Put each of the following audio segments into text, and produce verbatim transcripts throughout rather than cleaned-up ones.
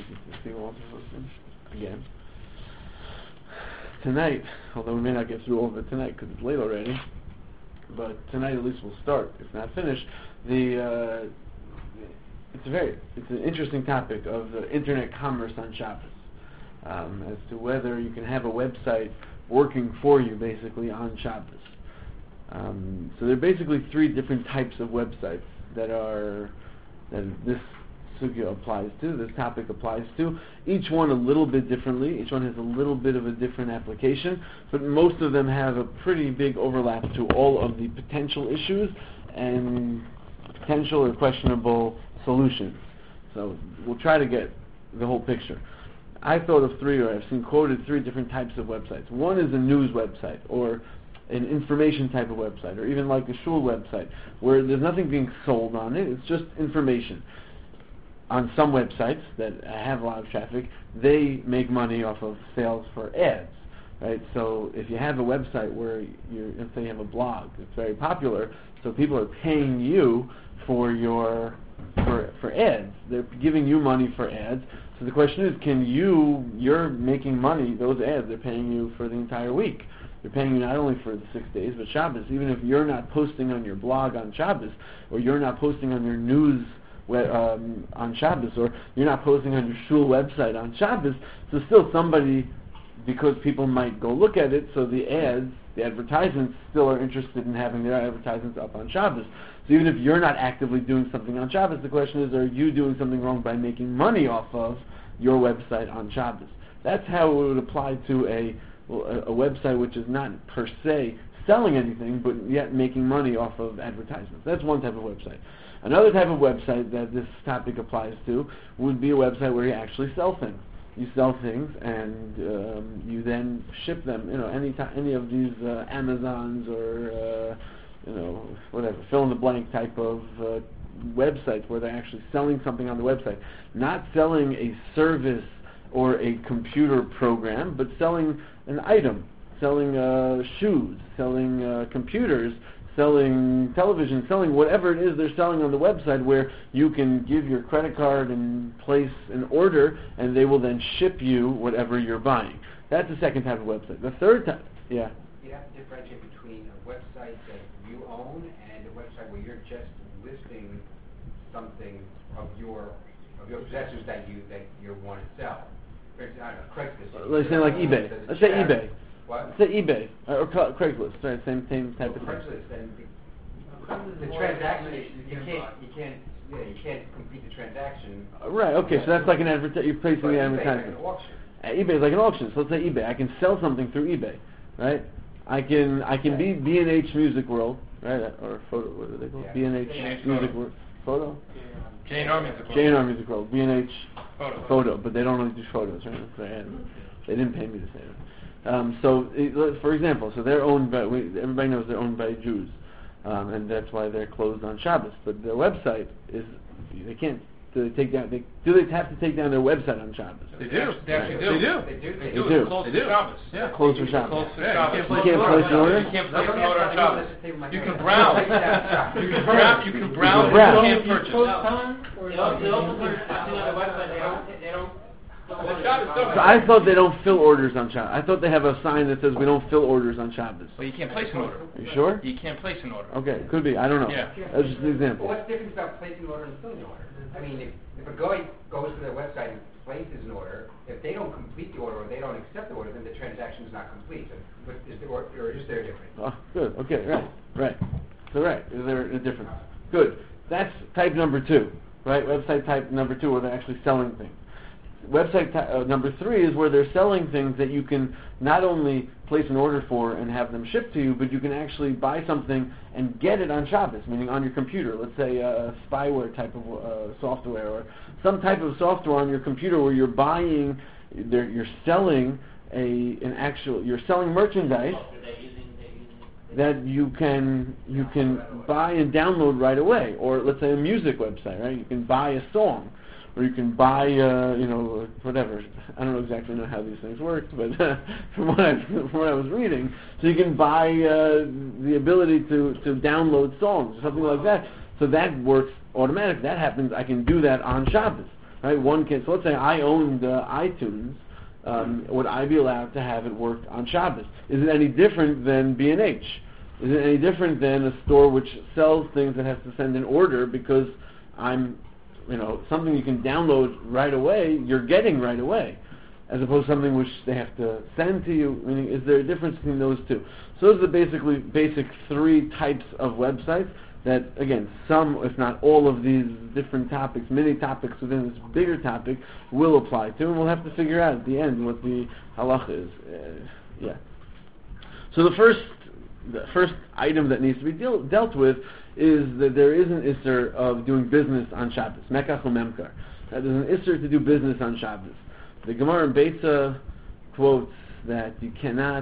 to see Walter Wilson again. Tonight, although we may not get through all of it tonight because it's late already, but tonight at least we'll start, if not finish. The uh, it's a very it's an interesting topic of the internet commerce on Shabbos, um, as to whether you can have a website working for you basically on Shabbos. Um, so there are basically three different types of websites that are that this sugya applies to, this topic applies to. Each one a little bit differently. Each one has a little bit of a different application, but most of them have a pretty big overlap to all of the potential issues and potential or questionable solutions. So we'll try to get the whole picture. I thought of three, or I've seen quoted three different types of websites. One is a news website, or an information type of website, or even like a shul website, where there's nothing being sold on it, it's just information. On some websites that have a lot of traffic, they make money off of sales for ads, right? So if you have a website where you're, let's say you have a blog, it's very popular, so people are paying you for your for for ads. They're giving you money for ads. So the question is, can you? You're making money. Those ads, they're paying you for the entire week. They're paying you not only for the six days, but Shabbos. Even if you're not posting on your blog on Shabbos, or you're not posting on your news Um, on Shabbos, or you're not posting on your shul website on Shabbos, so still somebody, because people might go look at it, so the ads, the advertisements still are interested in having their advertisements up on Shabbos. So even if you're not actively doing something on Shabbos, the question is, are you doing something wrong by making money off of your website on Shabbos? That's how it would apply to a, a website which is not per se selling anything, but yet making money off of advertisements. That's one type of website. Another type of website that this topic applies to would be a website where you actually sell things. You sell things and um, you then ship them. You know, any t- any of these uh, Amazons or uh, you know whatever fill in the blank type of uh, websites where they're actually selling something on the website, not selling a service or a computer program, but selling an item, selling uh, shoes, selling uh, computers, selling television, selling whatever it is they're selling on the website, where you can give your credit card and place an order, and they will then ship you whatever you're buying. That's the second type of website. The third type, yeah. You have to differentiate between a website that you own and a website where you're just listing something of your of your possessions that you that you want to sell. For instance, I don't know, Craigslist. Let's say like eBay. Let's say eBay. What? Let's say eBay or, or Craigslist. Right, same same type well, of thing. Craigslist, then the, the transaction you can't you can't yeah you can't complete the transaction. Uh, right. Okay. So that's like an advert. You're placing the advertisement. Like uh, eBay is like an auction. So let's say eBay. I can sell something through eBay, right? I can I can be B and H Music World, right? Or photo. What are they called? B and H Music World. Photo. J and R Music World. J and R Music World. B and H Photo. Photo. But they don't really do photos, right? They, they didn't pay me to say that. Um, so, it, for example, so they're owned by, we, everybody knows they're owned by Jews, um, and that's why they're closed on Shabbos. But their website is, they can't, do they take down, they, do they have to take down their website on Shabbos? They do. They actually do. They do. They do. They do. do. It's closed They for do. Shabbos. Yeah. Closed for Shabbos. Closed for Yeah. Shabbos. You can't place an order? You can't place an order on Shabbos. You can browse. You can browse. You can browse. browse. You can't purchase. They also put something on the website. They don't. They don't. So I thought they don't fill orders on Shabbos. I thought they have a sign that says we don't fill orders on Shabbos. Well, you can't place an order. Are you sure? You can't place an order. Okay, could be. I don't know. Yeah. That's just an example. Well, what's the difference about placing an order and filling an order? I mean, if, if a guy goes to their website and places an order, if they don't complete the order or they don't accept the order, then the transaction is not complete. So, but is there, or, or is there a difference? Oh, good. Okay, right, right. So right, is there a difference? Good. That's type number two, right? Website type number two, where they're actually selling things. Website t- uh, number three is where they're selling things that you can not only place an order for and have them shipped to you, but you can actually buy something and get it on Shabbos, meaning on your computer. Let's say a spyware type of uh, software, or some type of software on your computer where you're buying, you're selling a an actual, you're selling merchandise that you can you can buy and download right away. Or let's say a music website, right? You can buy a song. Or you can buy, uh, you know, whatever. I don't know exactly know how these things work, but uh, from what I from what I was reading, so you can buy uh, the ability to, to download songs or something like that. So that works automatically. That happens. I can do that on Shabbos. right? One can. So let's say I owned uh, iTunes. Um, would I be allowed to have it work on Shabbos? Is it any different than B and H? Is it any different than a store which sells things that has to send an order because I'm, you know, something you can download right away, you're getting right away, as opposed to something which they have to send to you? Meaning, is there a difference between those two? So those are the basically basic three types of websites that, again, some, if not all of these different topics, many topics within this bigger topic will apply to, and we'll have to figure out at the end what the halacha is. Uh, yeah. So the first, the first item that needs to be deal, dealt with is that there is an isser of doing business on Shabbos, mekach u'memkar. That there's an isser to do business on Shabbos. The Gemara in Beitza quotes that you cannot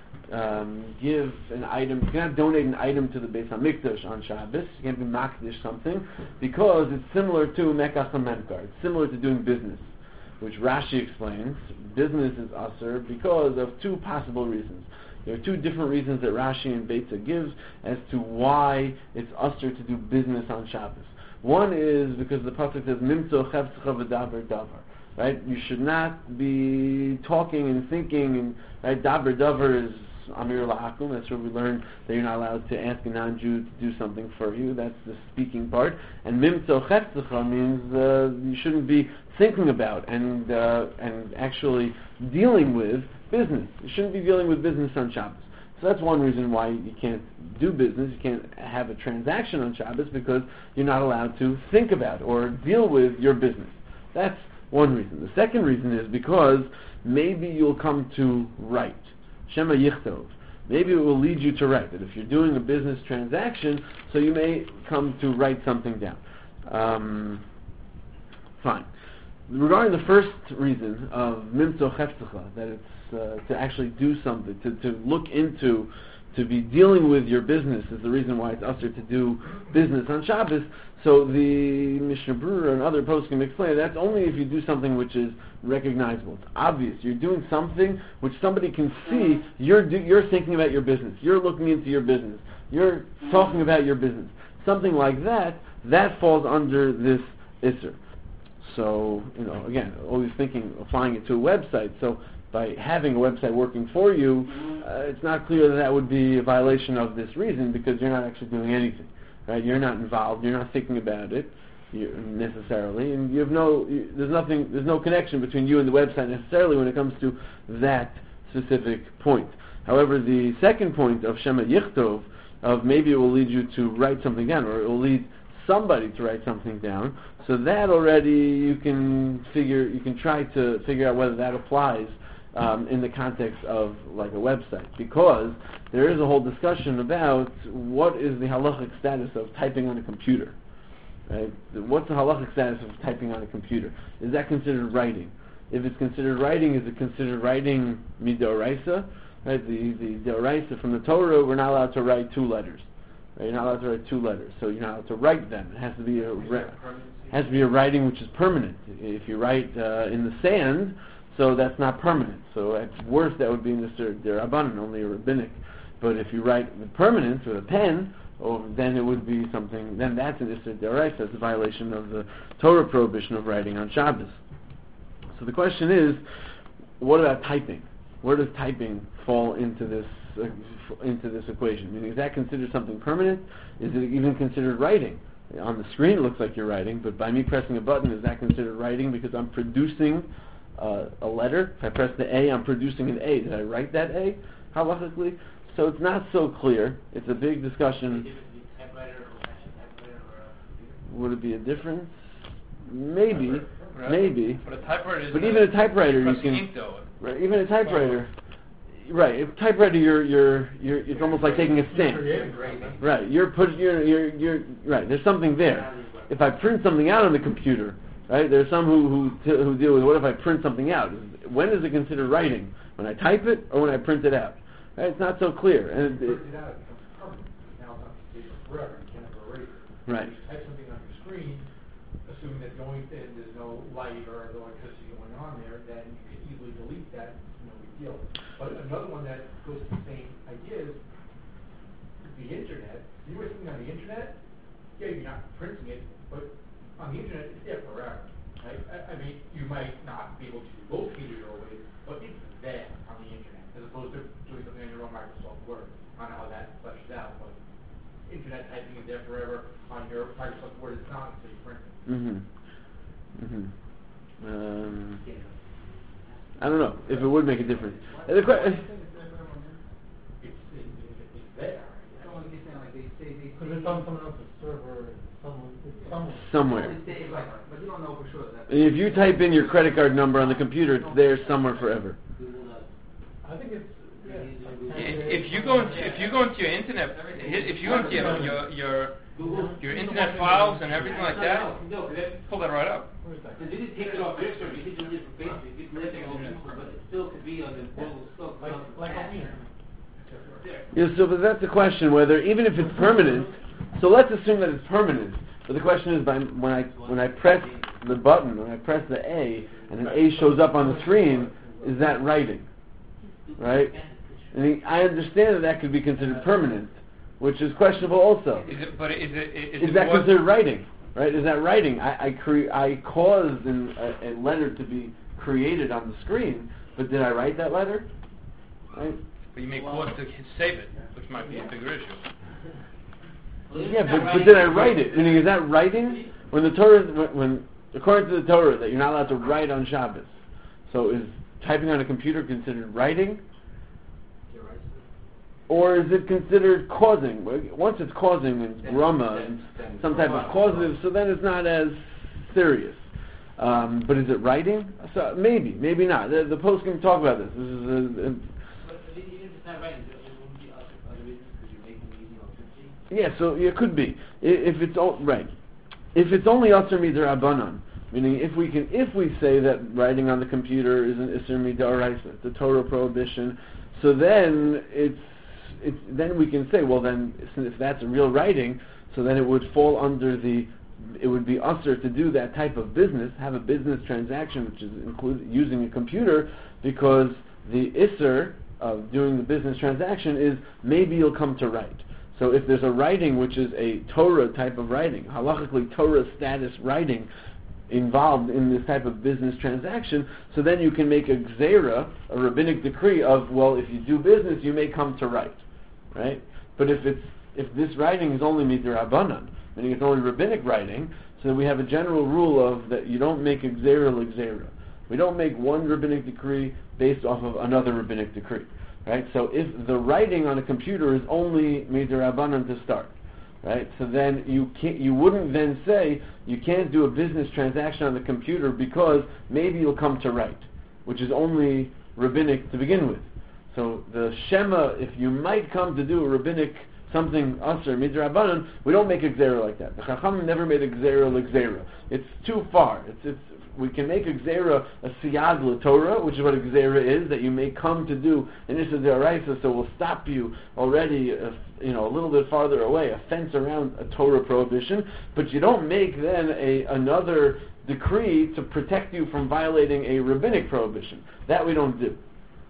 um, give an item, you cannot donate an item to the Beis HaMikdash on Shabbos. You can't be makdish something because it's similar to mekach u'memkar. It's similar to doing business, which Rashi explains. Business is asur because of two possible reasons. There are two different reasons that Rashi and Beitza gives as to why it's usher to do business on Shabbos. One is because the pasuk says Mimtzo chevtzecha v'daber davar. Right? You should not be talking and thinking, and right, daber davar is amir la'akum. That's where we learn that you're not allowed to ask a non-Jew to do something for you. That's the speaking part. And Mimtzo chevtzecha means uh, you shouldn't be thinking about and uh, and actually dealing with business. You shouldn't be dealing with business on Shabbos. So that's one reason why you can't do business, you can't have a transaction on Shabbos, because you're not allowed to think about or deal with your business. That's one reason. The second reason is because maybe you'll come to write. Shema Yichtov. Maybe it will lead you to write. That if you're doing a business transaction, so you may come to write something down. Um, fine. Regarding the first reason of Mimtzo Cheftecha, that it's uh, to actually do something, to, to look into, to be dealing with your business is the reason why it's usher to do business on Shabbos. So the Mishnah Berurah and other posts can explain that's only if you do something which is recognizable. It's obvious. You're doing something which somebody can see. You're do, you're thinking about your business. You're looking into your business. You're talking about your business. Something like that, that falls under this Isser. So, you know, again, always thinking, applying it to a website. So by having a website working for you, uh, it's not clear that that would be a violation of this reason, because you're not actually doing anything, right? You're not involved. You're not thinking about it you, necessarily, and you have no. You, there's nothing. There's no connection between you and the website necessarily when it comes to that specific point. However, the second point of Shema Yichtov, of maybe it will lead you to write something down, or it will lead somebody to write something down. So that already you can figure. You can try to figure out whether that applies. Um, in the context of like a website, because there is a whole discussion about what is the halachic status of typing on a computer. Right? What's the halachic status of typing on a computer? Is that considered writing? If it's considered writing, is it considered writing midoraisa? Right? The the doraisa from the Torah, we're not allowed to write two letters. Right? You're not allowed to write two letters, so you're not allowed to write them. It has to be a re- has to be a writing which is permanent. If you write uh, in the sand, so that's not permanent. So at worst, that would be Mister Derabanan, only a rabbinic. But if you write with permanence with a pen, oh, then it would be something. Then that's an Isser Deraisa. That's a violation of the Torah prohibition of writing on Shabbos. So the question is, what about typing? Where does typing fall into this uh, into this equation? Meaning, is that considered something permanent? Is it even considered writing? On the screen, it looks like you're writing, but by me pressing a button, is that considered writing because I'm producing Uh, a letter? If I press the A, I'm producing an A. Did I write that A halachically? So it's not so clear. It's a big discussion. Would it be a difference? Maybe, right. maybe. But a typewriter is. But even a typewriter, you can. Ink, though. Right, even a typewriter. Right, a typewriter, you're, you're, you're. It's almost like taking a stamp. Right, you're put, you're, you're, you're. Right, there's something there. If I print something out on the computer. Right? There's some who who, t- who deal with what if I print something out? When is it considered writing? When I type it or when I print it out? Right? It's not so clear. And it, print it out, it becomes permanent. Now it's on paper forever. You can't ever erase it. Right. If you type something on your screen, assuming that the only thing, there's no light or the electricity going on there, then you can easily delete that. No big deal. But another one that goes to the same idea is the internet. You were something on the internet, yeah, you're not printing it, but on the internet, it's there forever. Right? I, I mean, you might not be able to locate it always, but it's there on the internet, as opposed to doing something on your own Microsoft Word. I don't know how that fleshes out, but internet typing is there forever on your Microsoft Word. It's not until you print it. Mm-hmm. Mm-hmm. Um, I don't know if it would make a difference. Uh, the que- It's, it, it's there. I don't understand, like they say they. Because it's on someone else's server, someone, it's somewhere. somewhere. It's there, like, but you don't know for sure that. If you type in your credit card number on the computer, it's there somewhere forever. I think it's, yeah. If if you go into, if you go into your internet, if you go into your, your, your, your internet files and everything like that, pull that right up. Where is that? They didn't take it off their server, they did it from Facebook, it's listing all people, but it still could be on the Google stuff. Like, like on here. Yeah, so but that's the question, whether even if it's permanent, so let's assume that it's permanent. But the question is, by, when I when I press the button, when I press the A, and an A shows up on the screen, is that writing? Right? And I understand that that could be considered permanent, which is questionable also. Is it, but is it, is, Is it that more- considered writing? Right? Is that writing? I I, cre- I caused an, a, a letter to be created on the screen, but did I write that letter? Right? But you may cause to save it, which might be a bigger issue. Yeah, but, but did I write it? Meaning, is that writing? When the Torah, when, when according to the Torah, that you're not allowed to write on Shabbos. So is typing on a computer considered writing? Or is it considered causing? Once it's causing, it's grama, and some type of causative, so then it's not as serious. Um, but is it writing? So maybe, maybe not. The, the post can talk about this. This is a, a, But even if it's not writing, it wouldn't be other reasons because you're making it easy on fifty? yeah, so it could be. I- If it's all, right, if it's only Asr Midrabanan, meaning if we can, if we say that writing on the computer is an Isser Midaraisa, it's a Torah prohibition, so then it's, it's then we can say, well, then if that's a real writing, so then it would fall under the, it would be Asr to do that type of business, have a business transaction which is include, using a computer, because the Isser of doing the business transaction is maybe you'll come to write. So if there's a writing which is a Torah type of writing, halachically Torah status writing involved in this type of business transaction, so then you can make a gzera, a rabbinic decree of, well, if you do business, you may come to write, right? But if it's if this writing is only midrabanan, meaning it's only rabbinic writing, so we have a general rule of that you don't make a gzera l'gzera. We don't make one rabbinic decree based off of another rabbinic decree. Right? So if the writing on a computer is only midrabanan to start, right? So then you can't, you wouldn't then say you can't do a business transaction on the computer because maybe you'll come to write, which is only rabbinic to begin with. So the Shema, if you might come to do a rabbinic something Asr midrabanan, we don't make a gzera like that. The Chacham never made a gzera l'gzera. It's too far. It's it's we can make a gzera a siyad l'Torah, which is what a gzera is, that you may come to do an issa d'oraisa, so we'll stop you already, uh, you know, a little bit farther away, a fence around a Torah prohibition, but you don't make then a another decree to protect you from violating a rabbinic prohibition. That we don't do.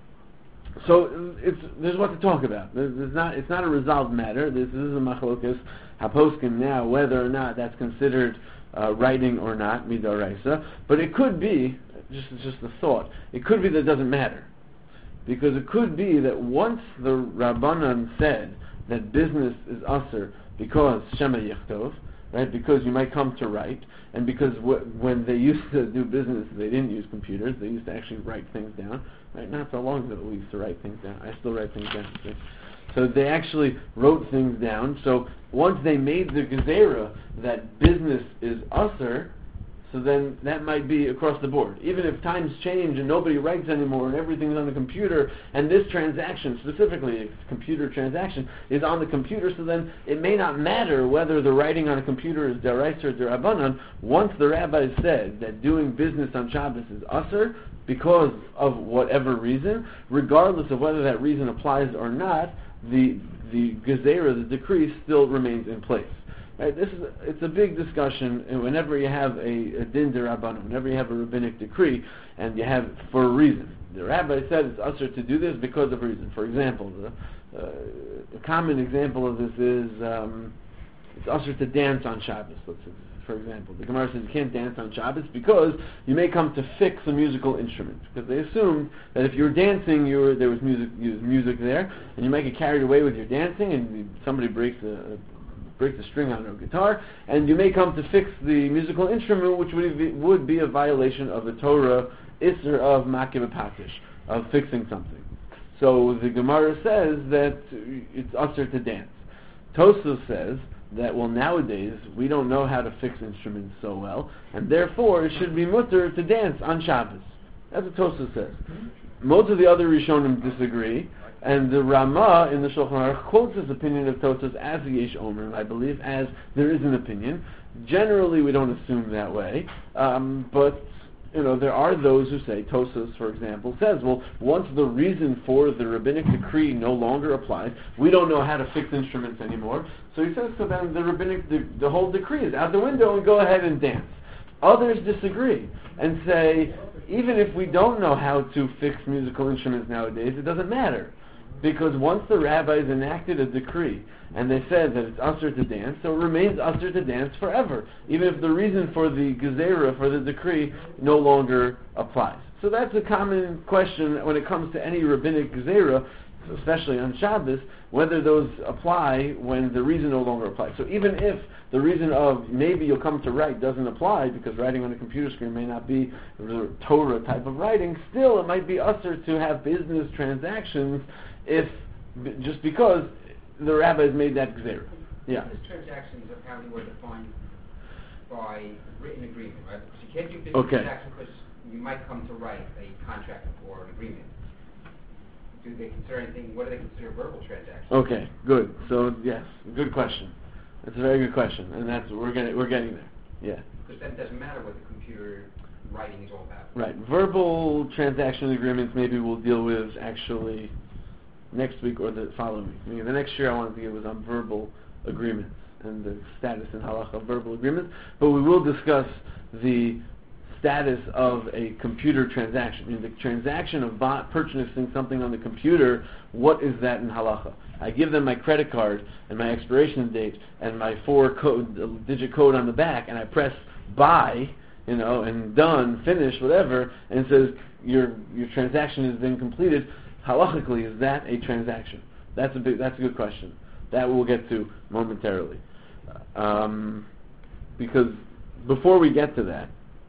So it's there's what to talk about. There's, there's not it's not a resolved matter. This, this is a machlokas haposkim now whether or not that's considered uh, writing or not midoraisa. But it could be just just a thought. It could be that it doesn't matter, because it could be that once the Rabbanan said that business is aser because shema yichtov, right? Because you might come to write, and because w- when they used to do business, they didn't use computers. They used to actually write things down. Right? Not so long ago we used to write things down. I still write things down. See? So they actually wrote things down. So once they made the gezerah that business is aser, so then that might be across the board. Even if times change and nobody writes anymore and everything's on the computer, and this transaction, specifically a computer transaction, is on the computer, so then it may not matter whether the writing on a computer is deraisa or derabanan. Once the rabbi said that doing business on Shabbos is aser, because of whatever reason, regardless of whether that reason applies or not, the the gezerah, the decree, still remains in place. Right? This is a, it's a big discussion, and whenever you have a, a din derabbanan, whenever you have a rabbinic decree, and you have for a reason. The rabbi said it's usher to do this because of a reason. For example, the, uh, a common example of this is um, it's usher to dance on Shabbos. Let's say for example. The Gemara says you can't dance on Shabbos because you may come to fix a musical instrument. Because they assumed that if you were dancing, you were, there was music, there was music there, and you might get carried away with your dancing, and somebody breaks a, breaks a string on a guitar, and you may come to fix the musical instrument, which would be, would be a violation of the Torah Isser of Makeh B'Patish, of fixing something. So the Gemara says that it's usher to dance. Tosfos says that, well, nowadays we don't know how to fix instruments so well, and therefore it should be mutter to dance on Shabbos. That's what Tosfos says. Most of the other Rishonim disagree, and the Ramah in the Shulchan Aruch quotes this opinion of Tosfos as the Yesh Omer, I believe, as there is an opinion. Generally, we don't assume that way, um, but you know, there are those who say, Tosfos, for example, says, well, once the reason for the rabbinic decree no longer applies, we don't know how to fix instruments anymore. So he says, so then the rabbinic, the, the whole decree is out the window and go ahead and dance. Others disagree and say, even if we don't know how to fix musical instruments nowadays, it doesn't matter. Because once the rabbis enacted a decree and they said that it's usher to dance, so it remains usher to dance forever, even if the reason for the gezerah, for the decree, no longer applies. So that's a common question when it comes to any rabbinic gezerah, especially on Shabbos, whether those apply when the reason no longer applies. So even if the reason of maybe you'll come to write doesn't apply because writing on a computer screen may not be the Torah type of writing, still it might be usher to have business transactions if just because the rabbis made that gezerah. Yeah. Business transactions apparently were defined by written agreement, right? So you can't do business Okay. transactions because you might come to write a contract or an agreement. Do they consider anything? What do they consider verbal transactions? Okay, good. So yes, good question. That's a very good question, and that's we're getting we're getting there. Yeah. Because then it doesn't matter what the computer writing is all about. Right. Verbal transaction agreements maybe we'll deal with actually next week or the following week. I mean, the next year I wanted to get was on verbal agreements and the status in halacha of verbal agreements, but we will discuss the status of a computer transaction. I mean, the transaction of bought, purchasing something on the computer, what is that in halacha? I give them my credit card and my expiration date and my four code, digit code on the back, and I press buy, you know, and done, finish, whatever, and it says your your transaction has been completed. Halachically, is that a transaction? That's a big. That's a good question. That we'll get to momentarily. Um, because before we get to that,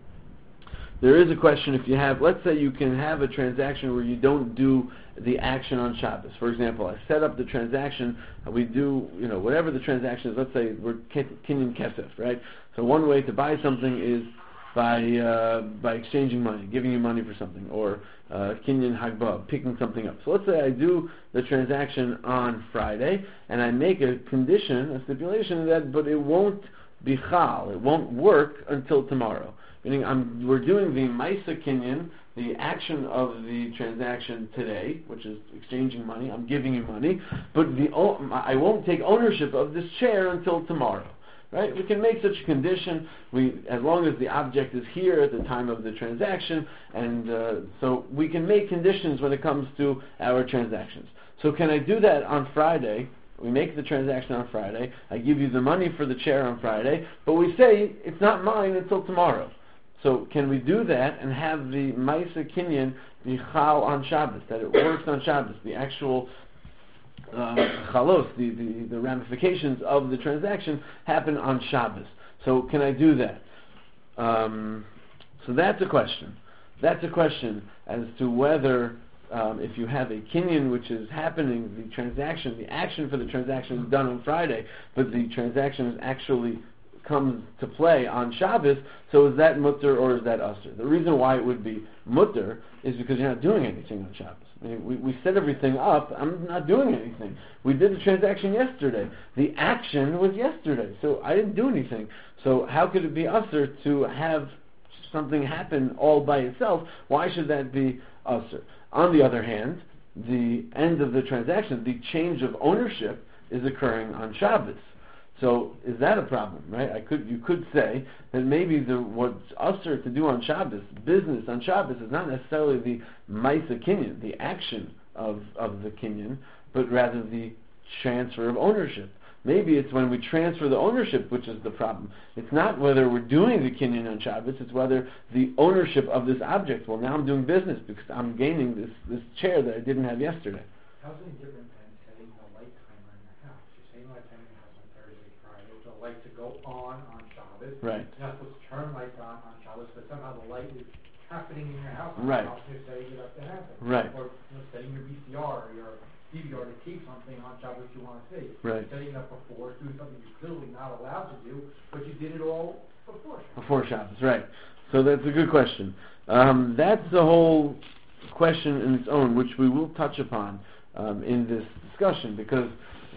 there is a question. If you have, let's say, you can have a transaction where you don't do the action on Shabbos. For example, I set up the transaction. We do, you know, whatever the transaction is. Let's say we're kinyan kesef, right? So one way to buy something is by uh, by exchanging money, giving you money for something, or uh, kinyan hagbah, picking something up. So let's say I do the transaction on Friday, and I make a condition, a stipulation that, but it won't be chal, it won't work until tomorrow. Meaning, I'm, we're doing the Maisa Kinyan, the action of the transaction today, which is exchanging money. I'm giving you money, but the I won't take ownership of this chair until tomorrow. Right? We can make such a condition. We, as long as the object is here at the time of the transaction, and uh, so we can make conditions when it comes to our transactions. So, can I do that on Friday? We make the transaction on Friday. I give you the money for the chair on Friday, but we say it's not mine until tomorrow. So can we do that and have the Maisa Kinyan be chal on Shabbos, that it works on Shabbos, the actual uh, chalos, the, the, the ramifications of the transaction happen on Shabbos. So can I do that? Um, so that's a question. That's a question as to whether um, if you have a Kinyan which is happening, the transaction, the action for the transaction is done on Friday, but the transaction is actually comes to play on Shabbos, so is that mutter or is that usher? The reason why it would be mutter is because you're not doing anything on Shabbos. I mean, we, we set everything up, I'm not doing anything. We did the transaction yesterday. The action was yesterday, so I didn't do anything. So how could it be usher to have something happen all by itself? Why should that be usher? On the other hand, the end of the transaction, the change of ownership, is occurring on Shabbos. So is that a problem, right? I could, you could say that maybe the what's usher to do on Shabbos, business on Shabbos, is not necessarily the Maisa Kinyan, the action of, of the Kinyan, but rather the transfer of ownership. Maybe it's when we transfer the ownership which is the problem. It's not whether we're doing the kinyan on Shabbos, it's whether the ownership of this object, well now I'm doing business because I'm gaining this, this chair that I didn't have yesterday. How's it different than setting a light timer in your house? You're setting a light timer in your house on Thursday, Friday, for the light to go on on Shabbos. Right. You're not supposed to turn lights on on Shabbos, but somehow the light is happening in your house on Right. Shabbos, you're setting it up to happen. Right. Or you know, setting your V C R or your D V R to keep something on Shabbos you want to see. Right. Setting it up before, doing something you're clearly not allowed to do, but you did it all before Shabbos. Before Shabbos, right. So that's a good question. Um, that's the whole question in its own, which we will touch upon um, in this discussion, because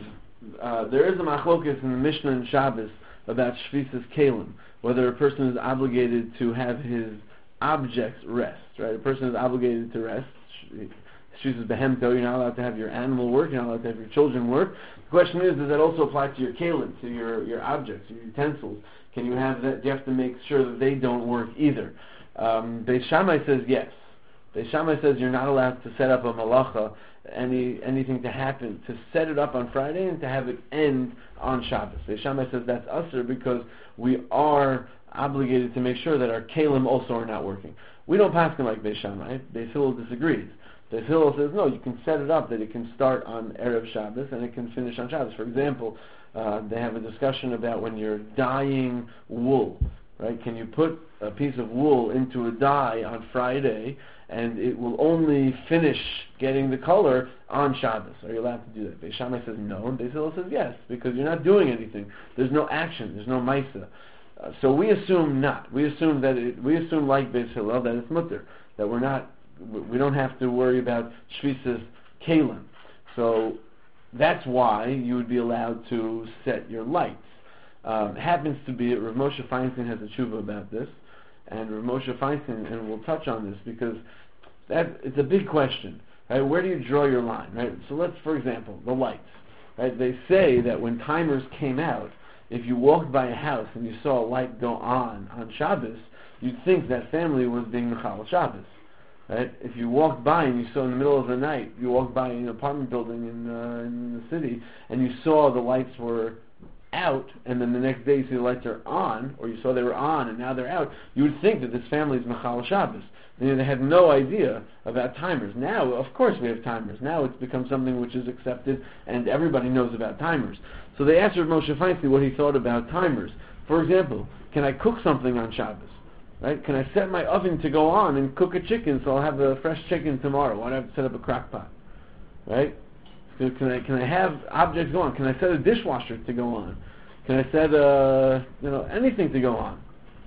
uh, there is a machlokas in the Mishnah and Shabbos about Shvisas Kalim, whether a person is obligated to have his objects rest, right? A person is obligated to rest. Shvisas Behemto, you're not allowed to have your animal work, you're not allowed to have your children work. The question is, does that also apply to your kalim, to your, your objects, your utensils? Can you have that? Do you have to make sure that they don't work either? Um, Beis Shammai says yes. Beis Shammai says you're not allowed to set up a malacha, any anything to happen, to set it up on Friday and to have it end on Shabbos. Beis Shammai says that's usher because we are obligated to make sure that our kalim also are not working. We don't pass them like Beis Shammai. Beis Hillel disagrees. Beis Hillel says no, you can set it up that it can start on Erev Shabbos and it can finish on Shabbos. For example, uh, they have a discussion about when you're dyeing wool. Right? Can you put a piece of wool into a dye on Friday and it will only finish getting the color on Shabbos? Are you allowed to do that? Beis Shammai says no, and Beis Hillel says yes, because you're not doing anything. There's no action. There's no maisa. Uh, so we assume not. We assume that it, we assume like Beis Hillel that it's mutter, that we're not. We don't have to worry about shvisas kalim. So that's why you would be allowed to set your lights. Um, happens to be, Rav Moshe Feinstein has a tshuva about this, and Rav Moshe Feinstein, and we'll touch on this because that it's a big question, right? Where do you draw your line, right? So let's, for example, the lights, right? They say that when timers came out, if you walked by a house and you saw a light go on on Shabbos, you'd think that family was being Mechal Shabbos, right? If you walked by and you saw in the middle of the night, you walked by an apartment building in, uh, in the city, and you saw the lights were out, and then the next day you see the lights are on, or you saw they were on and now they're out, you would think that this family is Mechal Shabbos. You know, they had no idea about timers. Now, of course we have timers. Now it's become something which is accepted and everybody knows about timers. So they asked Rav Moshe Feinstein what he thought about timers. For example, can I cook something on Shabbos? Right? Can I set my oven to go on and cook a chicken so I'll have a fresh chicken tomorrow? Why do I have to set up a crock pot? Right? So can I can I have objects go on? Can I set a dishwasher to go on? Can I set uh, you know anything to go on?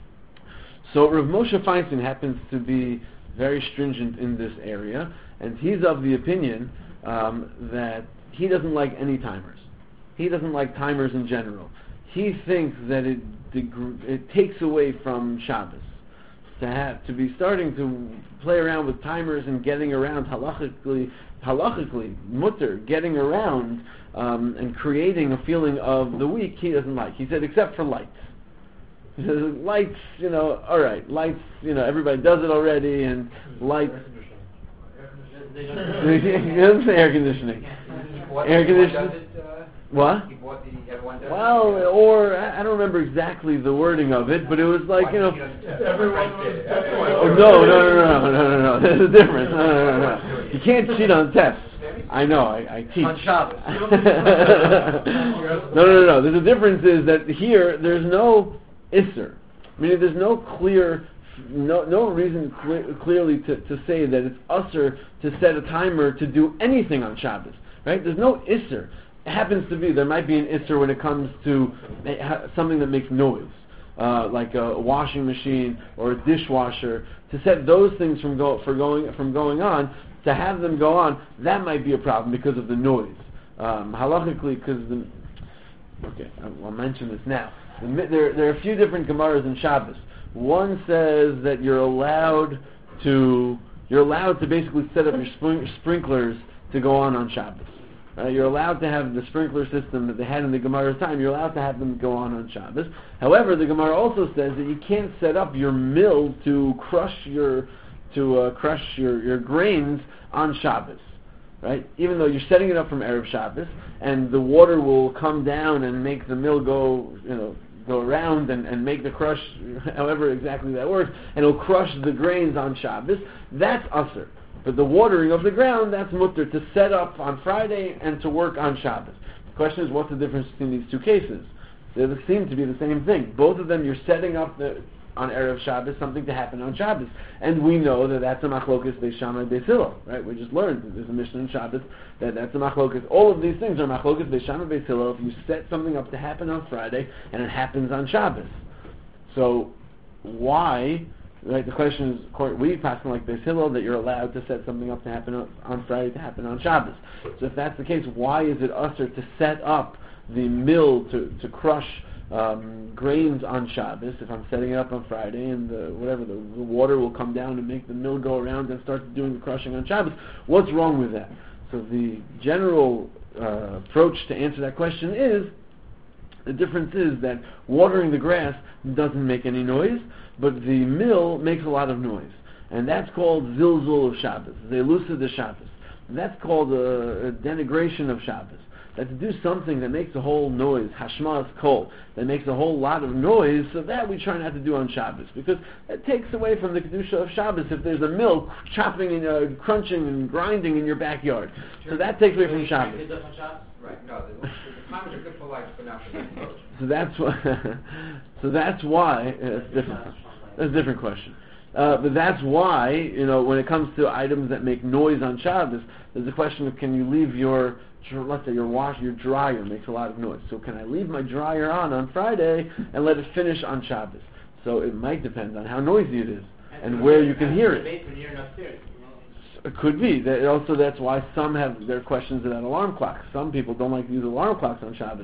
So Rav Moshe Feinstein happens to be very stringent in this area, and he's of the opinion um, that he doesn't like any timers. He doesn't like timers in general. He thinks that it degr- it takes away from Shabbos. To have to be starting to play around with timers and getting around halachically, halachically mutter, getting around um, and creating a feeling of the week, he doesn't like. He said, except for lights. He says, lights, you know, all right, lights, you know, everybody does it already, and lights. He doesn't say air conditioning. Air conditioning. What? Well, or I don't remember exactly the wording of it, but it was like, you know. Everyone Oh, no, no, no, no, no, no, no. There's a difference. No, no, no, no. You can't cheat on tests. I know. I, I teach. On Shabbos. no, no, no, no. There's a difference. Is that here there's no isser. I mean, there's no clear, no no reason cle- clearly to, to say that it's usser to set a timer to do anything on Shabbos. Right? There's no isser. It happens to be there might be an isser when it comes to something that makes noise, uh, like a washing machine or a dishwasher. To set those things from go for going from going on, to have them go on, that might be a problem because of the noise. Um, halachically, because the okay, I'll mention this now. The, there, there are a few different gemaras in Shabbos. One says that you're allowed to you're allowed to basically set up your spring, sprinklers to go on on Shabbos. Uh, you're allowed to have the sprinkler system that they had in the Gemara's time. You're allowed to have them go on on Shabbos. However, the Gemara also says that you can't set up your mill to crush your to uh, crush your, your grains on Shabbos. right? Even though you're setting it up from Erev Shabbos, and the water will come down and make the mill go, you know, go around and, and make the crush, however exactly that works, and it'll crush the grains on Shabbos, that's usher. But the watering of the ground, that's mutter, to set up on Friday and to work on Shabbos. The question is, what's the difference between these two cases? They seem to be the same thing. Both of them, you're setting up the, on Erev Shabbos something to happen on Shabbos. And we know that that's a machlokas Beis Shammai Beis Hillel, right? We just learned that there's a Mishnah in Shabbos that that's a machlokas. All of these things are machlokas Beis Shammai Beis Hillel if you set something up to happen on Friday and it happens on Shabbos. So, why... Right, the question is, we pass like Beis Hillel that you're allowed to set something up to happen on, on Friday to happen on Shabbos. So if that's the case, why is it usher to set up the mill to, to crush um, grains on Shabbos if I'm setting it up on Friday and the, whatever the, the water will come down and make the mill go around and start doing the crushing on Shabbos? What's wrong with that? So the general uh, approach to answer that question is, the difference is that watering the grass doesn't make any noise, but the mill makes a lot of noise. And that's called zilzul of Shabbos, zelusa de Shabbos. And that's called a, a denigration of Shabbos. That to do something that makes a whole noise, hashmas kol, that makes a whole lot of noise, so that we try not to do on Shabbos. Because it takes away from the kedusha of Shabbos if there's a mill chopping and uh, crunching and grinding in your backyard. So that takes away from Shabbos. Right, no, the, the timers are good for life, but not for the approach. So that's why, so that's why, uh, it's different. That's a different question. Uh, but that's why, you know, when it comes to items that make noise on Shabbos, there's a question of can you leave your, let's say your wash, your dryer makes a lot of noise. So can I leave my dryer on on Friday and let it finish on Shabbos? So it might depend on how noisy it is and where you can hear it. It could be. That also, that's why some have their questions about alarm clocks. Some people don't like to use alarm clocks on Shabbos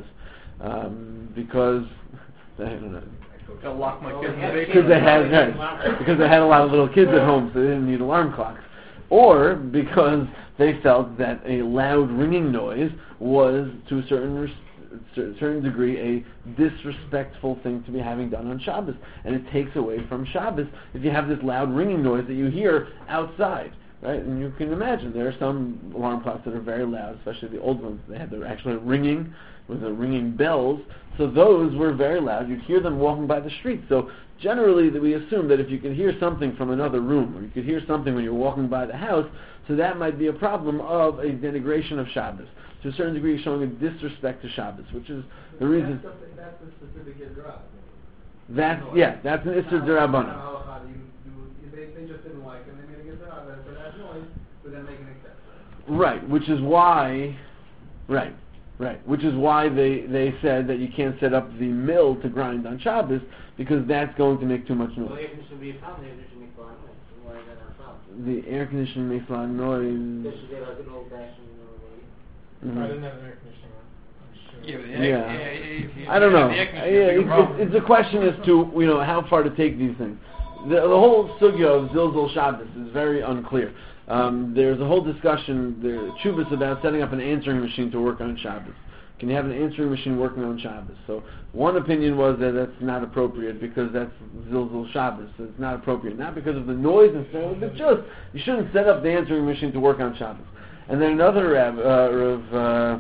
um, because I don't know. I'll lock my kids in the basement. Because they had right, because they had a lot of little kids at home, so they didn't need alarm clocks, or because they felt that a loud ringing noise was, to a certain res- certain degree, a disrespectful thing to be having done on Shabbos, and it takes away from Shabbos if you have this loud ringing noise that you hear outside. Right, and you can imagine there are some alarm clocks that are very loud, especially the old ones. They had the actually ringing with the ringing bells. So those were very loud. You'd hear them walking by the street. So generally, that we assume that if you could hear something from another room, or you could hear something when you're walking by the house, so that might be a problem of a denigration of Shabbos. To a certain degree, showing a disrespect to Shabbos, which is the reason. That's, the, that's the specific Yisra. That's yeah, that's an Isser D'Rabbanan. They, they just didn't like it, and they made a Yisra for that noise, we're going to make an exception. Right, which is why, right, right, which is why they, they said that you can't set up the mill to grind on Shabbos, because that's going to make too much noise. Well, the air conditioning would be a problem, the air conditioning makes a lot of noise, so why is that not a problem? The air conditioning makes a lot of noise. This is like an old fashioned, you know, Mm-hmm. I didn't have an air conditioning on. I'm sure. Yeah, but the Yeah. air- yeah, if you- I don't yeah, know. the air Yeah, conditioning is a big it's, problem. it's, it's a question as to, you know, how far to take these things. The, the whole sugya of Zilzal Shabbos is very unclear. Um, there's a whole discussion, the chuvas, about setting up an answering machine to work on Shabbos. Can you have an answering machine working on Shabbos? So one opinion was that that's not appropriate because that's Zilzal Shabbos. So it's not appropriate. Not because of the noise and stuff, but just, you shouldn't set up the answering machine to work on Shabbos. And then another Rab, uh, Rav, uh,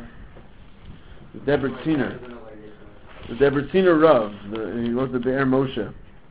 the Debretziner, the Debretziner Rav, the, he wrote the Be'er Moshe,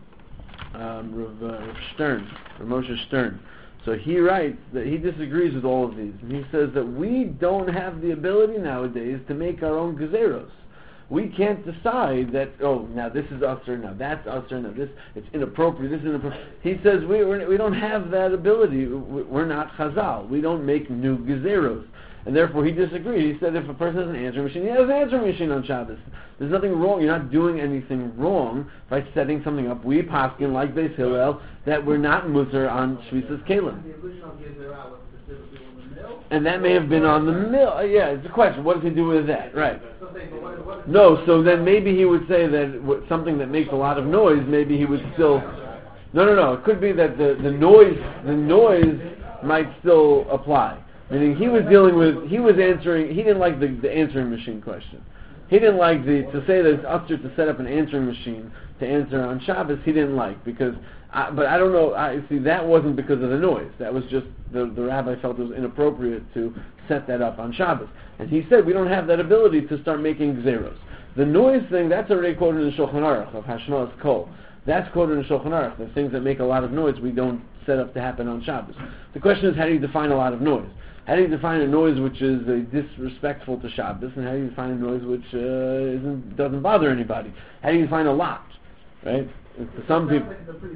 um, Rav, uh, Rav Stern, Rav Moshe Stern. So he writes that he disagrees with all of these, and he says that we don't have the ability nowadays to make our own gezeros. We can't decide that, oh, now this is usher, now that's usher, now this, it's inappropriate, this is inappropriate. He says we we're, we don't have that ability. We're not Chazal. We don't make new gezeros. And therefore he disagreed. He said if a person has an answering machine, he has an answering machine on Shabbos. There's nothing wrong. You're not doing anything wrong by setting something up. We paskin, like Beis Hillel, that we're not mutar on Shvisas Kalim. The original Yisra was specifically on the mill. And that may have been on the mill. Uh, yeah, it's a question. What does he do with that? Right. So they- but what- what- No, so then maybe he would say that w- something that makes a lot of noise, maybe he would still... No, no, no. It could be that the, the noise the noise might still apply. Meaning he was dealing with, he was answering, he didn't like the, the answering machine question. he didn't like the to say that it's usher to set up an answering machine to answer on Shabbos. He didn't like because, I, but I don't know. I see that wasn't because of the noise. That was just the the rabbi felt it was inappropriate to set that up on Shabbos, and he said we don't have that ability to start making gzeros. The noise thing, that's already quoted in Shulchan Aruch of Hashmalas Kol. That's quoted in Shulchan Aruch. The things that make a lot of noise we don't set up to happen on Shabbos. The question is, how do you define a lot of noise? How do you define a noise which is uh, disrespectful to Shabbos, and how do you define a noise which uh, isn't doesn't bother anybody? How do you define a lot? Right? For some people,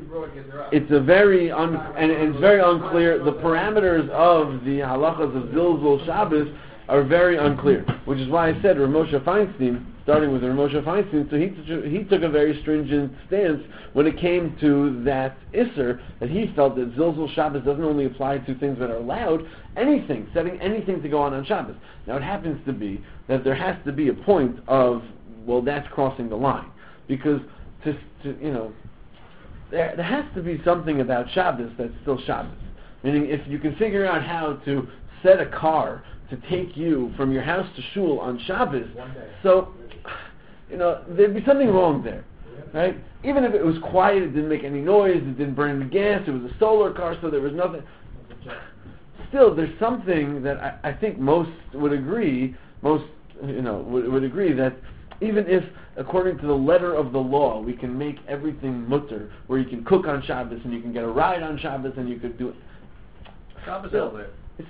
it's a very un, and it's very unclear. The parameters of the halachas of Zilzul Shabbos are very unclear, which is why I said Rav Moshe Feinstein, starting with Rav Moshe Feinstein, so he, t- he took a very stringent stance when it came to that Isser, that he felt that Zilzul Shabbos doesn't only apply to things that are loud, anything, setting anything to go on on Shabbos. Now it happens to be that there has to be a point of, well, that's crossing the line, because to, to you know, there, there has to be something about Shabbos that's still Shabbos. Meaning, if you can figure out how to set a car to take you from your house to shul on Shabbos, so, you know, there'd be something wrong there, right? Even if it was quiet, it didn't make any noise, it didn't burn any gas, it was a solar car, so there was nothing. Still, there's something that I, I think most would agree, most, you know, would, would agree that even if, according to the letter of the law, we can make everything mutter, where you can cook on Shabbos and you can get a ride on Shabbos and you could do it. Shabbos Still, elevator. It's,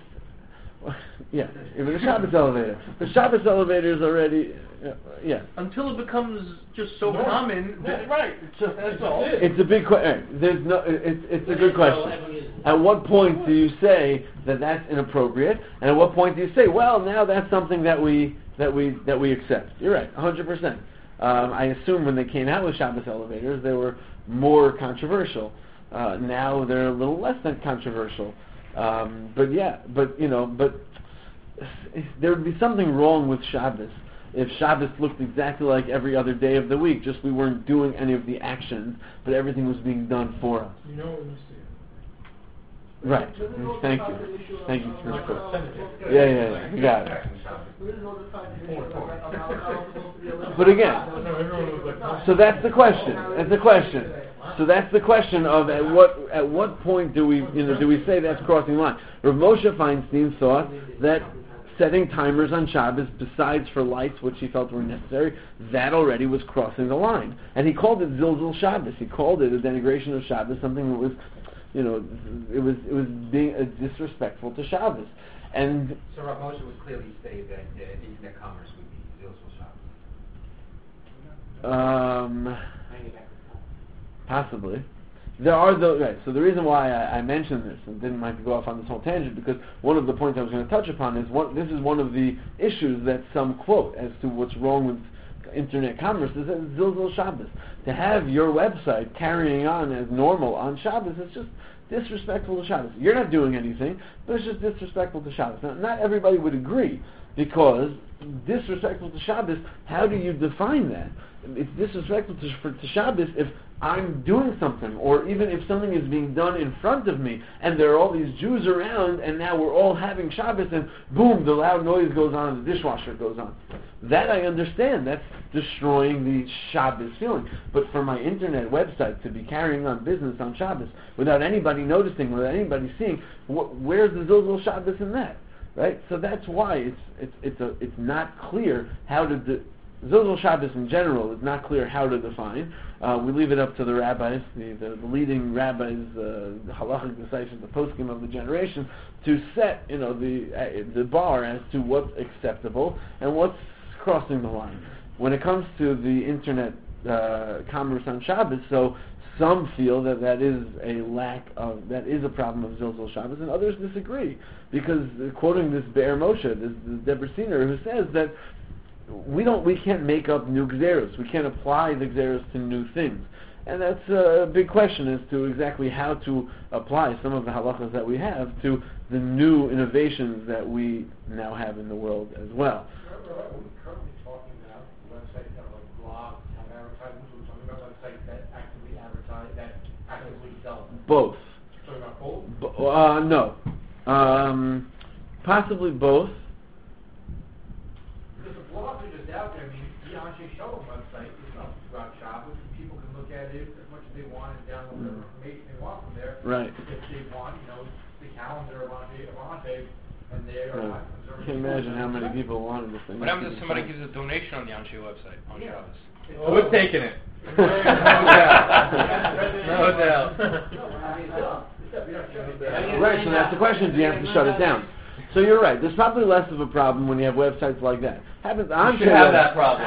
yeah, it was a Shabbos elevator. The Shabbos elevator is already, uh, yeah. Until it becomes just so common. that- right. It's just, That's all. It's a big question. There's no. It's it's a good question. At what point do you say that that's inappropriate, and at what point do you say, well, now that's something that we that we that we accept? You're right, one hundred percent. Um, I assume when they came out with Shabbos elevators, they were more controversial. Uh, now they're a little less than controversial. Um, but yeah, but you know, but there would be something wrong with Shabbos if Shabbos looked exactly like every other day of the week. Just we weren't doing any of the actions, but everything was being done for us. You know what we see. Right. Thank you. Thank you, Mister Cook. Yeah, yeah, yeah. You got it. But again, so that's the question. That's the question. So that's the question of at what at what point do we you know do we say that's crossing the line? Rav Moshe Feinstein thought that setting timers on Shabbos, besides for lights, which he felt were necessary, that already was crossing the line, and he called it Zilzul Shabbos. He called it a denigration of Shabbos, something that was, you know, it was it was being uh, disrespectful to Shabbos. And so Rav Moshe was clearly stated that uh, internet commerce would be Zilzul Shabbos. Um. Possibly. There are those, right, so the reason why I, I mentioned this and didn't like to go off on this whole tangent, because one of the points I was going to touch upon is one, this is one of the issues that some quote as to what's wrong with internet commerce is that it's Zilzul Shabbos. To have your website carrying on as normal on Shabbos is just disrespectful to Shabbos. You're not doing anything, but it's just disrespectful to Shabbos. Now, not everybody would agree, because disrespectful to Shabbos, how do you define that? It's disrespectful to, for, to Shabbos if I'm doing something, or even if something is being done in front of me, and there are all these Jews around, and now we're all having Shabbos, and boom, the loud noise goes on, and the dishwasher goes on. That I understand. That's destroying the Shabbos feeling. But for my internet website to be carrying on business on Shabbos without anybody noticing, without anybody seeing, wh- where's the Zilzul Shabbos in that? Right? So that's why it's it's it's a it's not clear how to. De- Zilzul Shabbos in general is not clear how to define. Uh, we leave it up to the rabbis, the, the, the leading rabbis, uh, the halachic disciples, the poskim of the generation, to set, you know, the uh, the bar as to what's acceptable and what's crossing the line. When it comes to the internet uh, commerce on Shabbos, so some feel that that is a lack of, that is a problem of Zilzul Shabbos, and others disagree, because uh, quoting this Be'er Moshe, this, this Deborah Siner, who says that we don't, we can't make up new gzeros. We can't apply the gzeros to new things, and that's a big question as to exactly how to apply some of the halachas that we have to the new innovations that we now have in the world as well. We're currently talking about websites that are like blogs, have advertisements. We're talking about websites that actively advertise, that actively sell. Both. Talking about both. B- uh, no, um, possibly both. Because the blogs are just out there. I mean, Right. If they want, you know, the calendar of Avante, Avante, and they are Right. not I observing. can't imagine how many people wanted this thing. What happens if somebody gives a donation on the Anshe website on Yeah. Shabbos? Oh, we're taking it. No No doubt. Right, so that's the question, do you have to shut it down? So you're right, there's probably less of a problem when you have websites like that. Happens, the You Anshe should have web- that problem.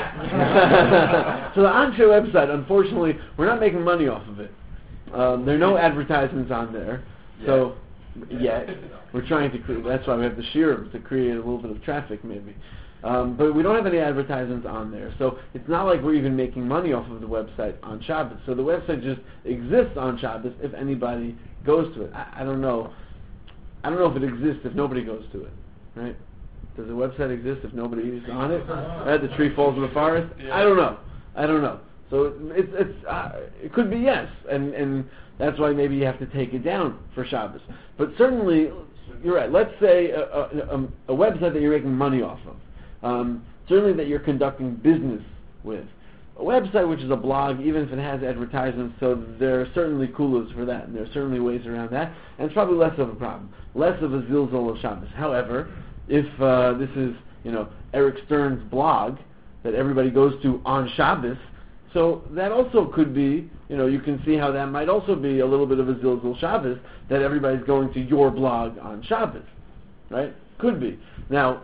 So the Anshe website, unfortunately, we're not making money off of it. Um, there are no advertisements on there, so yet we're trying to create. That's why we have the shear to create a little bit of traffic, maybe. Um, but we don't have any advertisements on there, so it's not like we're even making money off of the website on Shabbos. So the website just exists on Shabbos if anybody goes to it. I, I don't know. I don't know if it exists if nobody goes to it, right? Does the website exist if nobody is on it? Right, the tree falls in the forest. I don't know. I don't know. So it's it's uh, it could be yes, and and that's why maybe you have to take it down for Shabbos. But certainly, you're right. Let's say a, a, a, a website that you're making money off of, um, certainly that you're conducting business with. A website which is a blog, even if it has advertisements, so there are certainly kulas for that, and there are certainly ways around that, and it's probably less of a problem, less of a zilzol of Shabbos. However, if uh, this is, you know, Eric Stern's blog that everybody goes to on Shabbos, so that also could be, you know, you can see how that might also be a little bit of a zilzol Shabbos, that everybody's going to your blog on Shabbos, right? Could be. Now,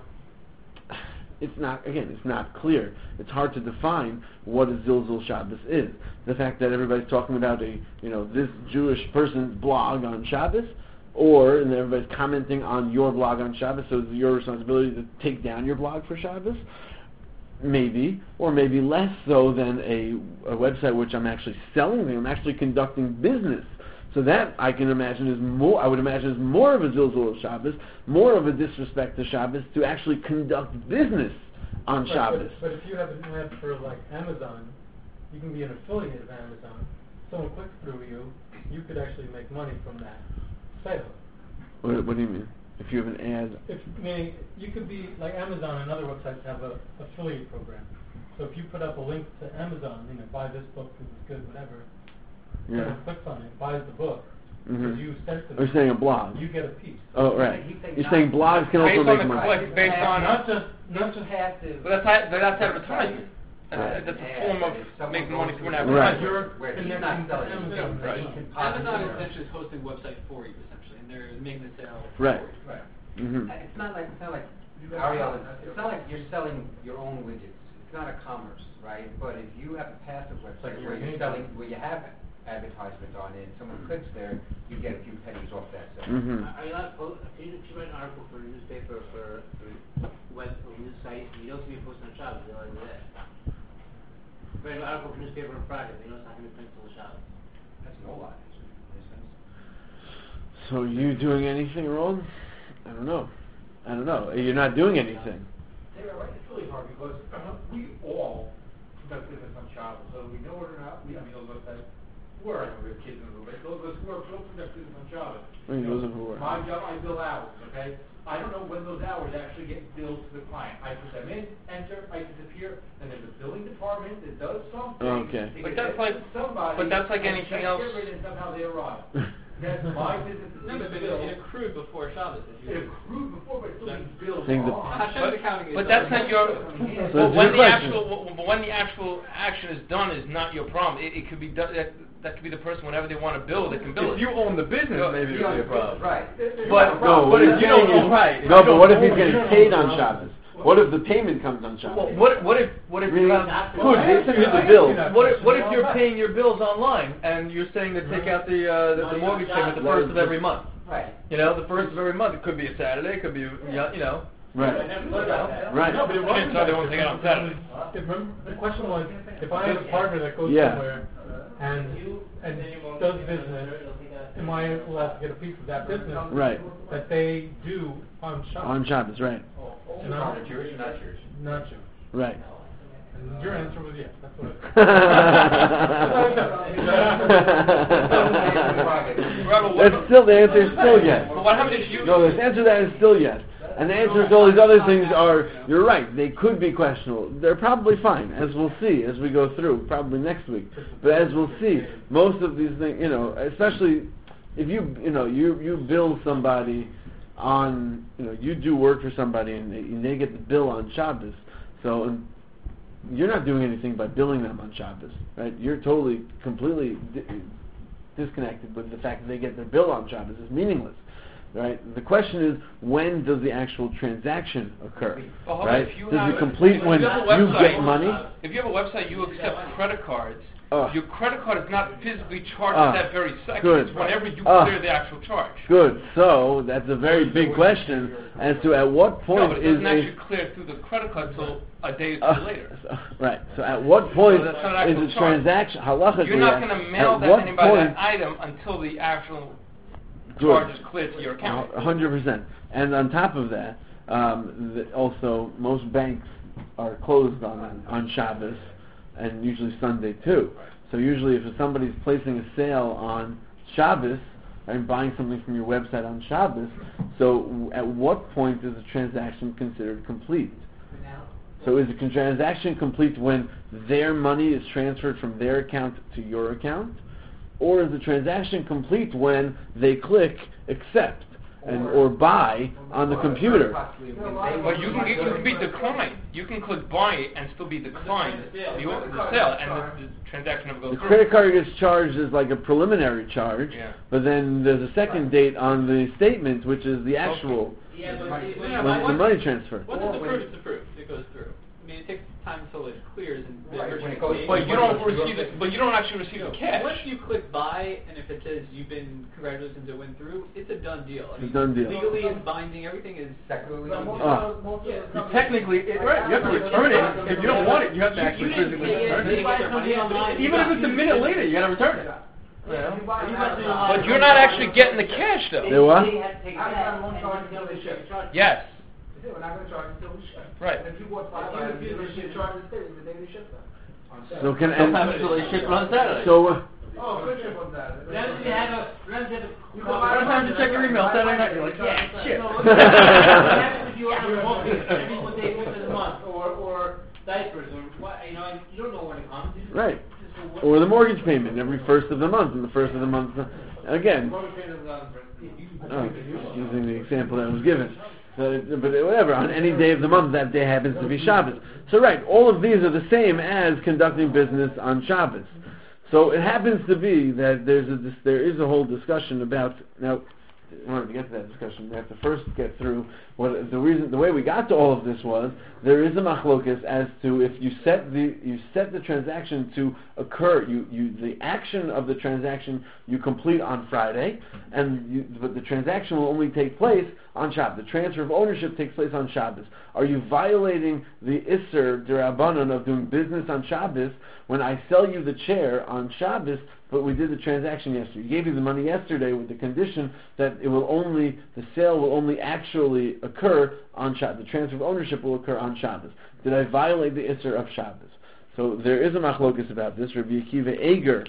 it's not, again, it's not clear. It's hard to define what a Zilzul Shabbos is. The fact that everybody's talking about a, you know, this Jewish person's blog on Shabbos, or, and everybody's commenting on your blog on Shabbos, so it's your responsibility to take down your blog for Shabbos, maybe, or maybe less so than a, a website which I'm actually selling things, I'm actually conducting business. So that, I can imagine, is more, I would imagine, is more of a zilzul of Shabbos, more of a disrespect to Shabbos, to actually conduct business on Right, Shabbos. But, but if you have an ad for, like, Amazon, you can be an affiliate of Amazon. Someone clicks through you, you could actually make money from that sale. What, what do you mean? If you have an ad? If, meaning, you could be, like Amazon and other websites have a affiliate program. So if you put up a link to Amazon, you know, buy this book, this is good, whatever, Yeah. someone clicks on it, buys the book, Mhm. because you sent them. Or you're saying a blog. You get a piece. Oh, right. He's saying You're not- saying blogs can Based also on make the money. click, based on, Not just, Not to have to. but that's how- but that's advertising. That's, Right. that's a form of If someone making goes money to through an a advertisement. You're website Where he's connecting not to selling Amazon. anything, that he Right. can Amazon possibly- essentially is hosting the website for you, essentially, and they're making the sale Right. for you. Right. Mm-hmm. It's not like, it's not like, Ariel, it's- it's not like you're selling your own widgets. It's not a commerce, right? But if you have a passive website Like where your you're name. selling, where you have advertisement on it, and someone clicks there, you get a few pennies off that sale. Mm-hmm. Are you not, po- if you, if you write an article for a newspaper or for a web, or news site, and you know it's going to be posted on Shabbos, they'll do that. If you write an article for a newspaper on Friday, they know it's not going to be printed until Shabbos. That's no lie, isn't it? In a sense. So you doing anything wrong? I don't know. I don't know. You're not doing anything. Yeah, right, it's really hard because we all conduct business on Shabbos, so we know it or not, we, I mean, those of us that were, I know we have kids in the room, but those of us who are, we all conduct business on Shabbos. I mean, You know, those of who are. My job, I bill hours, okay? I don't know when those hours actually get billed to the client. I put them in, enter, I disappear, and there's a billing department that does something. Okay. to But get that's it like- to somebody, but that's like and anything check else. their rate and somehow they arrive. That's my business to No, but pay the it, bill. it accrued before Shabbos. If It you, accrued before, but it's still being billed Things that- on. Hashem's accounting is But that's not your. So But it's when your the question. actual, but when the actual action is done, is not your problem. It, it could be done. That, that could be the person whenever they want to bill, they can bill If it. you own the business, maybe it would be a problem. Right. But, No, but what if he's you don't saying own, is- right. if No, you but don't what if own he's it, getting you don't paid own on it. Shabbos? What if the payment comes on Shabbos? Well, what, what if, what if Really? you have, Good, they send you the bill. what if, what if you're paying your bills online, and you're saying to take out the, uh, the, the mortgage payment the first of every month? Right. You know, the first of every month, it could be a Saturday, it could be, you know. Right. Right. No, but it wasn't So they won't take it on Saturday. If, remember, the question was, if I have a partner that goes Yeah. somewhere and, and does business, am I allowed to get a piece of that business? Right. That they do on Shabbos? On Shabbos, right. And I'm Not Jewish, not Jewish. not Jewish. Right. And your answer was yes, that's what That's still, the answer is still yes. But what happens if you? No, the answer to that is still yes. And the answer to all these other things are, you're right, they could be questionable. They're probably fine, as we'll see as we go through, probably next week. But as we'll see, most of these things, you know, especially, if you you know you you bill somebody on you know you do work for somebody and they, and they get the bill on Shabbos, so um, you're not doing anything by billing them on Shabbos, right? You're totally completely di- disconnected with the fact that they get their bill on Shabbos. It's meaningless. Right. The question is, when does the actual transaction occur? Well, hold on, right? if you Does have- it complete if when you have a you website- get money? If you have a website, you accept credit cards. Oh. Your credit card is not physically charged Ah, at that very second. good. It's whenever you Ah. clear the actual charge. Good. So that's a very big question as to at what point No, but it is doesn't a actually clear through the credit card until a day or two uh, later. so- right. So at what point So that's not is actual a charge. transaction halachically? You're not at- going to mail at that what to anybody point? that item until the actual Good. charge is cleared to your account. A hundred percent. And on top of that, um, the, also most banks are closed on on Shabbos and usually Sunday too. So usually, if somebody's placing a sale on Shabbos and buying something from your website on Shabbos, so w- at what point is the transaction considered complete? So is the con- transaction complete when their money is transferred from their account to your account? Or is the transaction complete when they click accept and or buy on the computer? But you can get, you can be declined. You can click buy and still be declined the, the sale, and the, the transaction never goes The through. credit card gets charged as like a preliminary charge, Yeah. but then there's a second date on the statement, which is the actual Yeah, but it- Yeah, when, but the money transfer. Once it's approved, it's approved. It goes through. I mean, it takes time until it clears and the Right, version when it is goes- made. But you don't receive it. But you don't actually receive the cash. Once you click buy, and if it says you've been congratulations, it went through, it's a done deal. I It's a mean, done deal. Legally, it's binding. Everything is. Secularly. Ah. You technically, it, right, you have to return it. If you don't want it, you have to actually physically return it. Even if it's a minute later, you gotta return it. But you're not actually getting the cash though. They what? Yes. We're not gonna charge until we ship. Right. If you bought five items, you're gonna charge the state the day we ship them. On Saturday. So can and, Sometimes they ship on Saturday. so uh, Oh, good ship on Saturday. Remember you have a, remember you have a. You go buy Sometimes you check your email Saturday night, you're like, yeah, shit. So, what happens if you order a mortgage every one day of the month, or, or diapers, or what, you know, and you don't know when it comes. You just- right, just what- or the mortgage payment every first of the month, and the first of the month again. Mortgage payment is on for- Oh, just using the example that was given. So, but whatever, on any day of the month, that day happens to be Shabbos. So right, all of these are the same as conducting business on Shabbos. So it happens to be that there's a dis- there is a whole discussion about now. In order to get to that discussion, we have to first get through what the reason, the way we got to all of this was there is a machlokas as to if you set the you set the transaction to occur, you, you the action of the transaction you complete on Friday, and you, but the transaction will only take place on Shabbos. The transfer of ownership takes place on Shabbos. Are you violating the Isser D'Rabbanan of doing business on Shabbos when I sell you the chair on Shabbos? But we did the transaction yesterday. We gave you the money yesterday with the condition that it will only, the sale will only actually occur on Shabbos. The transfer of ownership will occur on Shabbos. Did I violate the Isser of Shabbos? So there is a machlokus about this. Rabbi Akiva Eger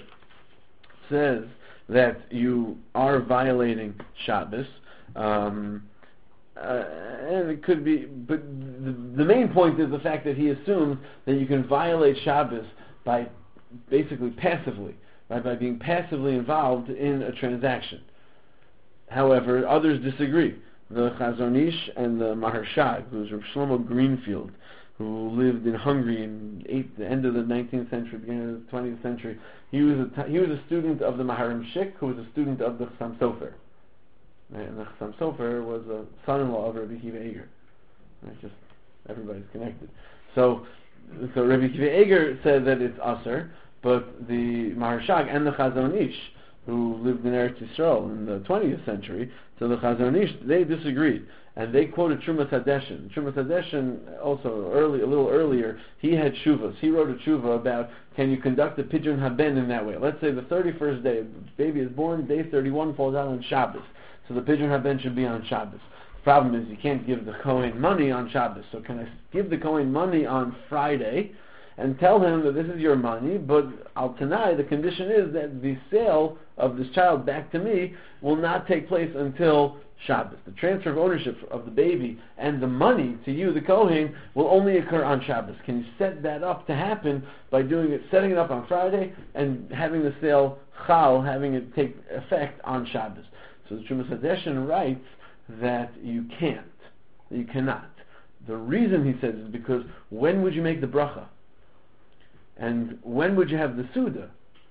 says that you are violating Shabbos. Um, uh, and it could be, but the, the main point is the fact that he assumes that you can violate Shabbos by basically passively. Right, by being passively involved in a transaction. However, others disagree. The Chazon Ish and the Maharshag, who's Rav Shlomo Greenfield, who lived in Hungary in eight, the end of the nineteenth century, beginning of the twentieth century, he was a t- he was a student of the Maharam Shik, who was a student of the Chassam Sofer. Right, and the Chassam Sofer was a son-in-law of Rabbi Akiva Eger. Right, just everybody's connected. So, so Rabbi Akiva Eger said that it's Aser. But the Maharshag and the Chazon Ish, who lived in Eretz Yisrael in the twentieth century, so the Chazon Ish, they disagreed. And they quoted Trumas Hadeshin. Trumas Hadeshin, also early, a little earlier, he had shuvas. He wrote a shuva about, can you conduct a Pidyon Haben in that way? Let's say the thirty-first day, the baby is born, day thirty-one falls out on Shabbos. So the Pidyon Haben should be on Shabbos. The problem is you can't give the Kohen money on Shabbos. So can I give the Kohen money on Friday and tell him that this is your money, but al tanai, the condition is that the sale of this child back to me will not take place until Shabbos. The transfer of ownership of the baby and the money to you, the Kohen, will only occur on Shabbos. Can you set that up to happen by doing it, setting it up on Friday and having the sale chal, having it take effect on Shabbos. So the Trumas Hadeshin writes that you can't, that you cannot. The reason he says is because when would you make the bracha? And when would you have the Suda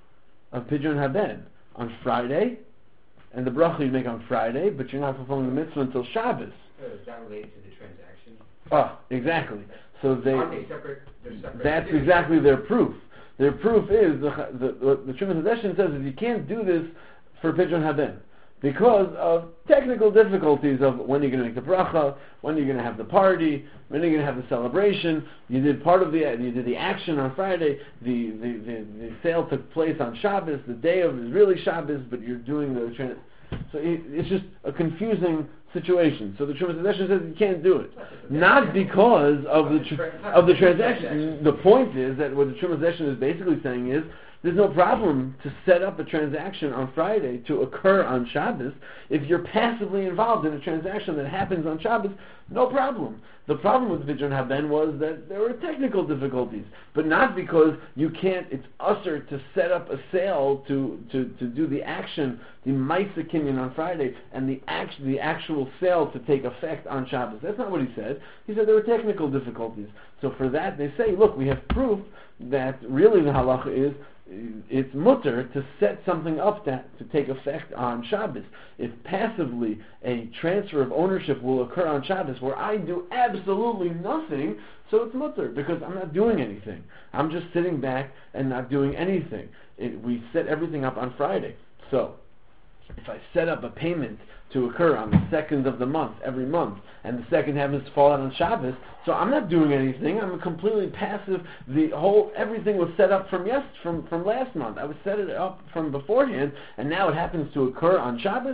of Pidyon Haben? On Friday, and the bracha you make on Friday, but you're not fulfilling the mitzvah until Shabbos. So is that related to the transaction? Oh, exactly. So they, Aren't they separate? They're separate. that's exactly their proof. Their proof is, the the, the, the Trumas Hadeshin says is you can't do this for Pidyon Haben because of technical difficulties of when you're going to make the bracha, when you're going to have the party, when you're going to have the celebration. You did part of the you did the action on Friday. The the, the, the sale took place on Shabbos. The day of is really Shabbos, but you're doing the trans. So it, it's just a confusing situation. So the Trumas Hadeshin says you can't do it, not because of the tr- of the transaction. The point is that what the Trumas Hadeshin is basically saying is, there's no problem to set up a transaction on Friday to occur on Shabbos. If you're passively involved in a transaction that happens on Shabbos, no problem. The problem with Pidyon Haben was that there were technical difficulties, but not because you can't, it's usher to set up a sale to, to, to do the action, the Maisa Kinyan on Friday, and the, act, the actual sale to take effect on Shabbos. That's not what he said. He said there were technical difficulties. So for that they say, look, we have proof that really the halacha is it's mutter to set something up that to take effect on Shabbos. If passively a transfer of ownership will occur on Shabbos where I do absolutely nothing, so it's mutter because I'm not doing anything. I'm just sitting back and not doing anything. It, we set everything up on Friday. So if I set up a payment to occur on the second of the month, every month, and the second happens to fall out on Shabbos, so I'm not doing anything, I'm completely passive. The whole, everything was set up from yes, from, from last month. I was set it up from beforehand, and now it happens to occur on Shabbos,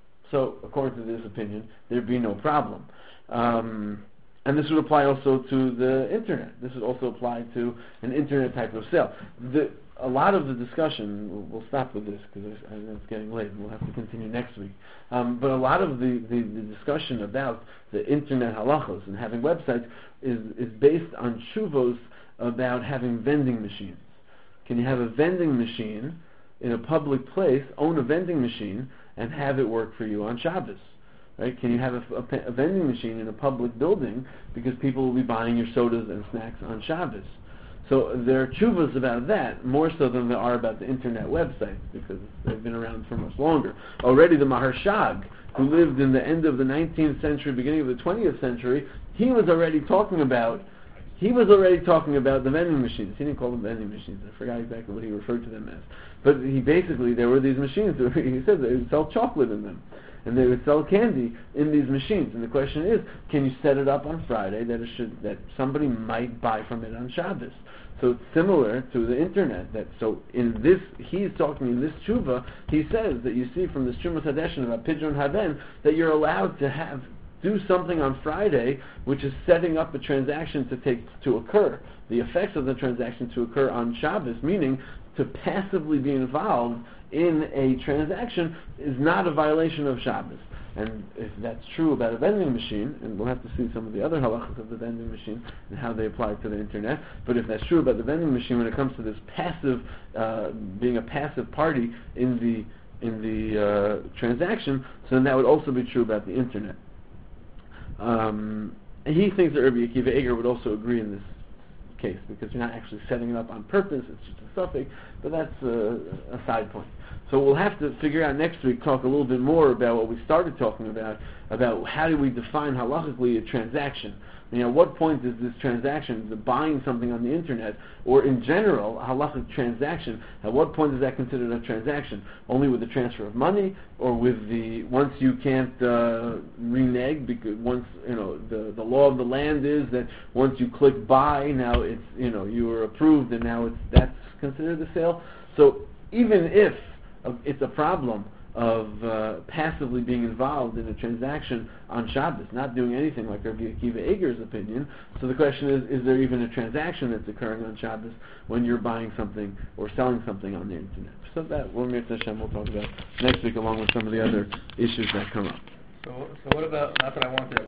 so according to this opinion, there'd be no problem. Um, and this would apply also to the internet. This would also apply to an internet type of sale. The, a lot of the discussion, we'll, we'll stop with this because I know it's getting late and we'll have to continue next week, um, but a lot of the, the, the discussion about the internet halachos and having websites is, is based on shuvos about having vending machines. Can you have a vending machine in a public place, own a vending machine, and have it work for you on Shabbos? Right? Can you have a, a, a vending machine in a public building because people will be buying your sodas and snacks on Shabbos? So there are tshuvas about that, more so than there are about the internet websites, because they've been around for much longer. Already the Maharshag, who lived in the end of the nineteenth century, beginning of the twentieth century, he was already talking about he was already talking about the vending machines. He didn't call them vending machines. I forgot exactly what he referred to them as. But he basically, there were these machines, he said they would sell chocolate in them. And they would sell candy in these machines. And the question is, can you set it up on Friday that it should, that somebody might buy from it on Shabbos? So it's similar to the internet. That so in this, he's talking in this tshuva, he says that you see from this Trumas Hadeshin about Pidyon Haben that you're allowed to have do something on Friday, which is setting up a transaction to take to occur. The effects of the transaction to occur on Shabbos, meaning to passively be involved in a transaction, is not a violation of Shabbos. And if that's true about a vending machine, and we'll have to see some of the other halachas of the vending machine and how they apply to the internet, but if that's true about the vending machine when it comes to this passive, uh, being a passive party in the in the uh, transaction, so then that would also be true about the internet. Um, and he thinks that Rabbi Akiva Eger would also agree in this case, because you're not actually setting it up on purpose, it's just a suffix, but that's a, a side point. So we'll have to figure out next week, talk a little bit more about what we started talking about, about how do we define halachically a transaction. I mean, at what point is this transaction, the buying something on the internet, or in general, a halachic transaction, at what point is that considered a transaction? Only with the transfer of money, or with the, once you can't uh, renege, because once, you know, the, the law of the land is that once you click buy, now it's, you know, you are approved and now it's, that's considered a sale. So even if uh, it's a problem of uh, passively being involved in a transaction on Shabbos, not doing anything like Rabbi Akiva Eger's opinion. So the question is, is there even a transaction that's occurring on Shabbos when you're buying something or selling something on the internet? So that, we'll talk about next week along with some of the other issues that come up. So, so what about, not that I want to